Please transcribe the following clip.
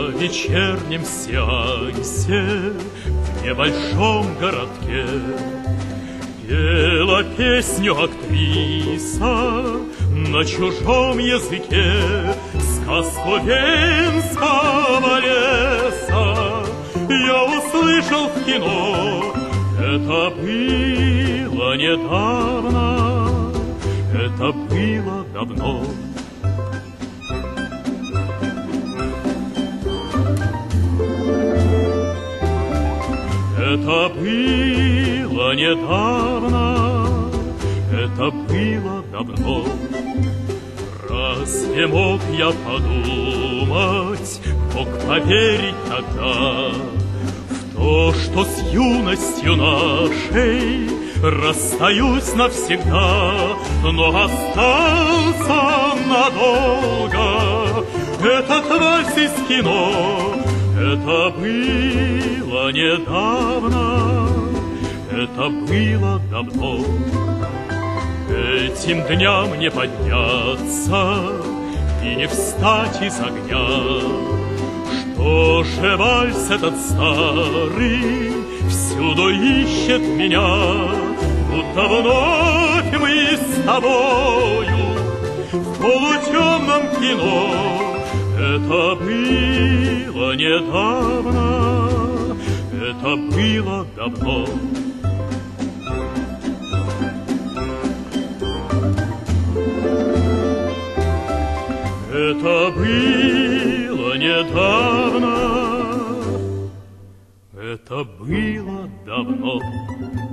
вечернем сеансе в небольшом городке пела песню актриса на чужом языке, сказку Венского леса я услышал в кино. Это было недавно, это было давно. Это было недавно, это было давно. Разве мог я подумать, мог поверить тогда в то, что с юностью нашей расстаюсь навсегда, но остался надолго этот вальс из кино. Это было недавно, это было давно. Этим дням не подняться и не встать из огня. Что же вальс этот старый всюду ищет меня, будто вновь мы с тобою в полутемном кино. Это было недавно, это было давно. Это было недавно, это было давно.